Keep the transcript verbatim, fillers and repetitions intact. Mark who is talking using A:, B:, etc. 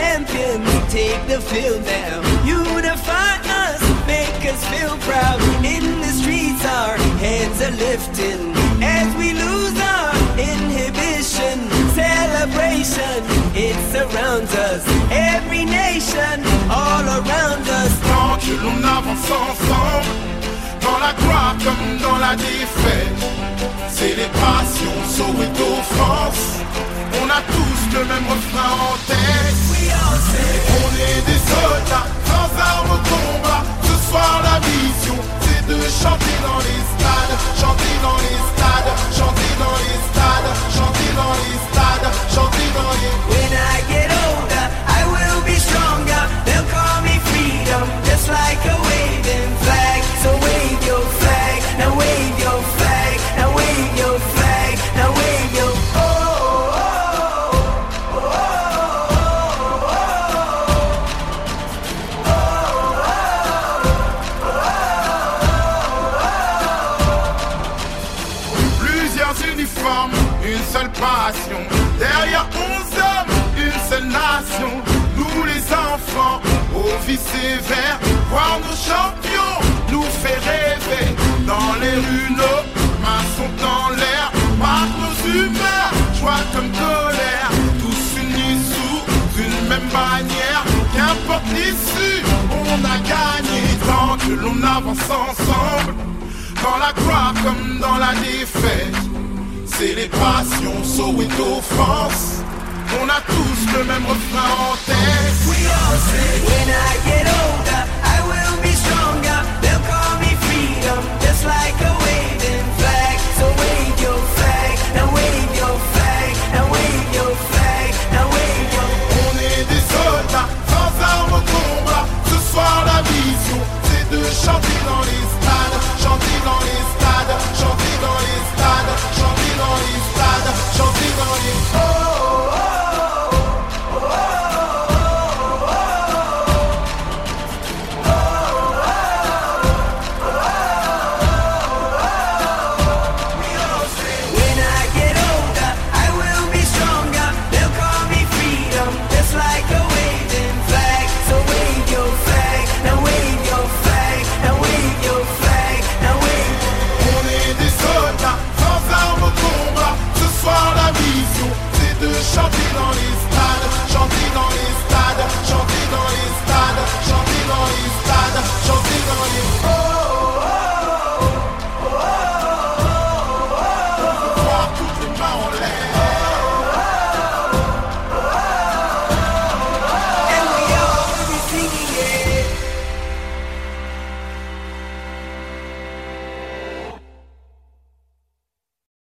A: champions take the field now. Unify us, make us feel proud. In the streets our heads are lifting as we lose our inhibition. Celebration, it surrounds us. Every nation, all around us.
B: Tant que l'on avance ensemble, dans la gloire comme dans la défaite. Célébration, Soweto, France. On a tous le même refrain en tête. On est des soldats, sans armes au combat. Ce soir la mission, c'est de chanter dans les stades. Chanter dans les stades, chanter dans les stades. Chanter dans les stades, chanter dans les...
A: When I get older, I will be stronger. They'll call me freedom, just like a waving flag. So wave your flag, now wave your flag. Now wave your flag, now wave your... Oh, oh, oh, oh,
B: oh, oh. Plusieurs uniformes, une seule passion. Derrière onze hommes, une seule nation. Nous les enfants, aux vies sévères. Voir nos champions nous fait rêver. Dans les rues, nos mains sont en l'air. Marque nos humeurs, joie comme colère. Tous unis sous une même bannière. Qu'importe l'issue, on a gagné. Tant que l'on avance ensemble, dans la gloire comme dans la défaite. Célébration, Soweto, France. On a tous le même refrain en tête.
A: We all say, when I get older, I will be stronger. They'll call me freedom, just like a waving flag. So wave your flag, now wave your flag, now wave your flag, now wave your...
B: On est des soldats, sans armes au combat. Ce soir la vision, c'est de chanter dans les stades. Chanter dans les stades, chanter dans les stades. Chanter dans les stades, chanter dans les... Oh, oh, oh. Chanter dans les stades, chanter dans les stades.